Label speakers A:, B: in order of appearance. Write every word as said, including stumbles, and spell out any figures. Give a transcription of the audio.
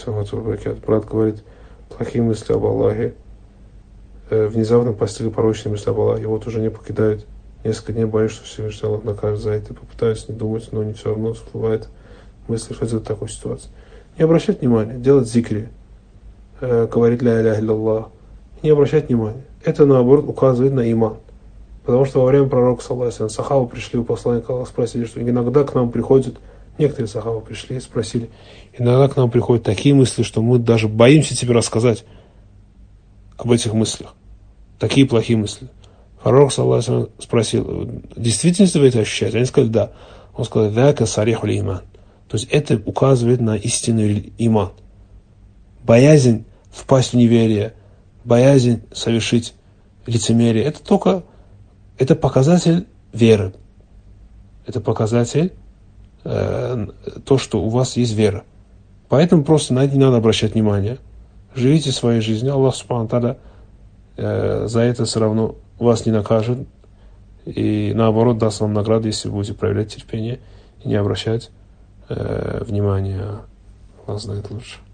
A: Брат говорит плохие мысли об Аллахе, э, внезапно постигли порочные мысли об Аллахе, вот уже не покидают. Несколько дней боюсь, что Всевышний Аллах накажет за это. Попытаюсь не думать, но не все равно всплывает мысли, что делать в такой ситуации. Не обращать внимания, делать зикри, э, говорить ля иляха илляллах, не обращать внимания. Это, наоборот, указывает на иман. Потому что во время пророка, саллаллаху алейхи ва саллям, сахабы пришли у посланника Аллаха, спросили, что иногда к нам приходят, некоторые сахабы пришли и спросили, иногда к нам приходят такие мысли, что мы даже боимся тебе рассказать об этих мыслях. Такие плохие мысли. Пророк, саллаллаху алейхи ва саллям, спросил, действительно вы это ощущаете? Они сказали, да. Он сказал, «Дака сариху ли иман». То есть это указывает на истинный иман. Боязнь впасть в неверие, боязнь совершить лицемерие, это только это показатель веры. Это показатель э, то, что у вас есть вера. Поэтому просто на это не надо обращать внимание. Живите своей жизнью. Аллах Субхану Тааля э, за это все равно вас не накажет. И наоборот даст вам награду, если вы будете проявлять терпение и не обращать э, внимания. Аллах знает лучше.